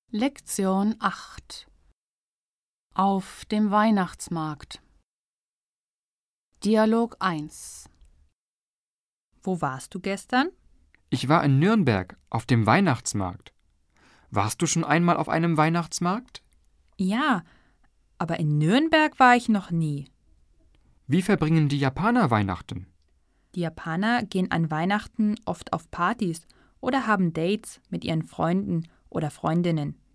Lektion 8 Auf dem Weihnachtsmarkt. Dialog 1. Wo warst du gestern? Ich war in Nürnberg auf dem Weihnachtsmarkt. Warst du schon einmal auf einem Weihnachtsmarkt? Ja, aber in Nürnberg war ich noch nie. Wie verbringen die Japaner Weihnachten? Die Japaner gehen an Weihnachten oft auf Partys oder haben Dates mit ihren Freunden oder Freundinnen.